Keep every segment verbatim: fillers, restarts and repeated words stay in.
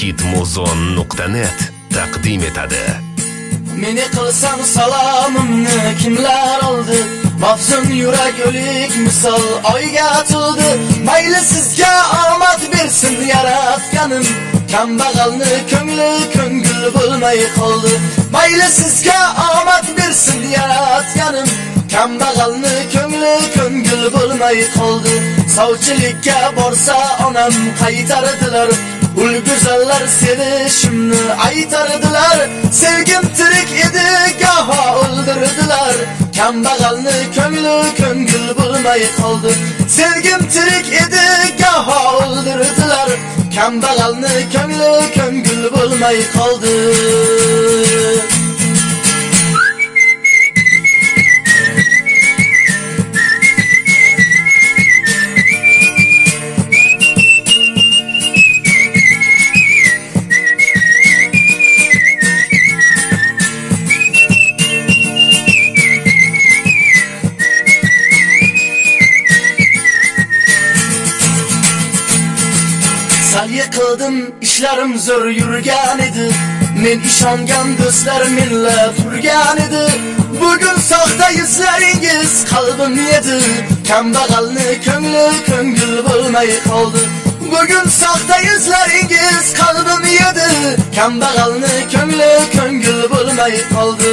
hit muzon nuqta net taqdim etadi. Meni qilsam salomimni kimlar oldi? Mafsun yurak o'lik misol oyga atildi. Mayli sizga omad bersin yaratganim, kambag'alni ko'ngli ko'ngil bo'lmay qoldi. Mayli sizga omad bersin yaratganim, kambag'alni ko'ngli ko'ngil bo'lmay qoldi. Sovchilikka borsa onam qaytardilar, ul go'zallar sevishimni aytardilar. Sevgim tirik edi, goho o'ldirdilar, kambag'alni ko'ngli ko'ngil bo'lmay qoldi. Sevgim tirik edi, goho o'ldirdilar, kambag'alni ko'ngli ko'ngil bo'lmay qoldi. Yıkıldım, ishlarim zo'r yurgan edi. Men ishongan do'stlar menla turgan edi. Bugun soxta yuzlaringiz qalbim yedi, kambag'alni ko'ngli ko'ngil bo'lmay qoldi. Bugun soxta yuzlaringiz qalbim yedi, kambag'alni ko'ngli ko'ngil bo'lmay qoldi.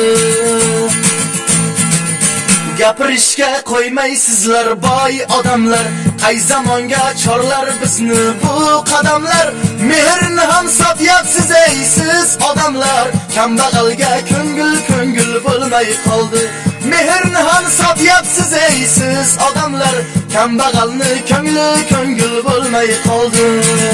Gapirishga qo'ymaysizlar boy odamlar, qay zamonga chorlar bizni bu qadamlar. Mehrni ham sotyapsiz ey siz odamlar, kambag'alga ko'ngil ko'ngil bo'lmay qoldi. Mehrni ham sotyapsiz ey siz odamlar, kambag'alni ko'ngli ko'ngil bo'lmay qoldi.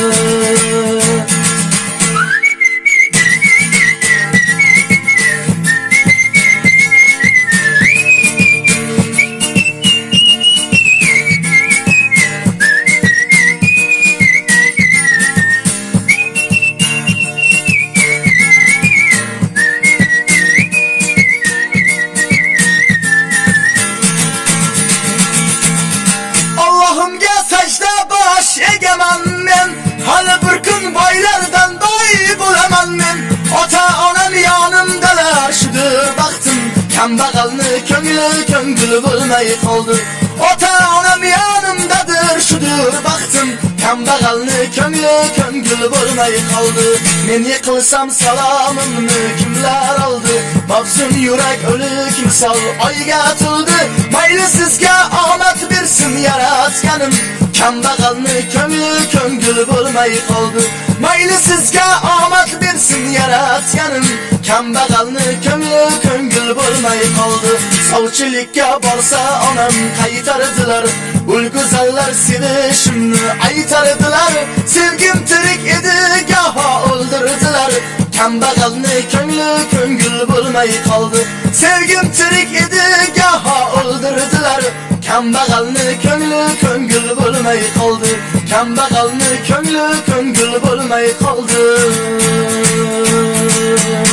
Kambag'alni ko'ngli ko'ngil bo'lmay qoldi. Ota onam yonimdadir, shudir baxtim, kambag'alni ko'ngli ko'ngil bo'lmay qoldi. Men yiqilsam salomimni kimlar oldi? Mafsun yurak o'lik misol oyga atildi. Mayli sizga omad bersin yaratganim, kambag'alni ko'ngli ko'ngil bo'lmay qoldi. Mayli sizga omad bersin yaratganim, kambag'alni ko'ngli ko'ngil bo'lmay qoldi. Sovchilikka borsa onam qaytardilar, ul go'zallar sevishimni aytardilar. Sevgim tirik edi, goho o'ldirdilar, kambag'alni ko'ngli ko'ngil bo'lmay qoldi. Sevgim tirik edi, goho o'ldirdilar, kambag'alni ko'ngli ko'ngil bo'lmay qoldi. Kambag'alni ko'ngli ko'ngil bo'lmay qoldi.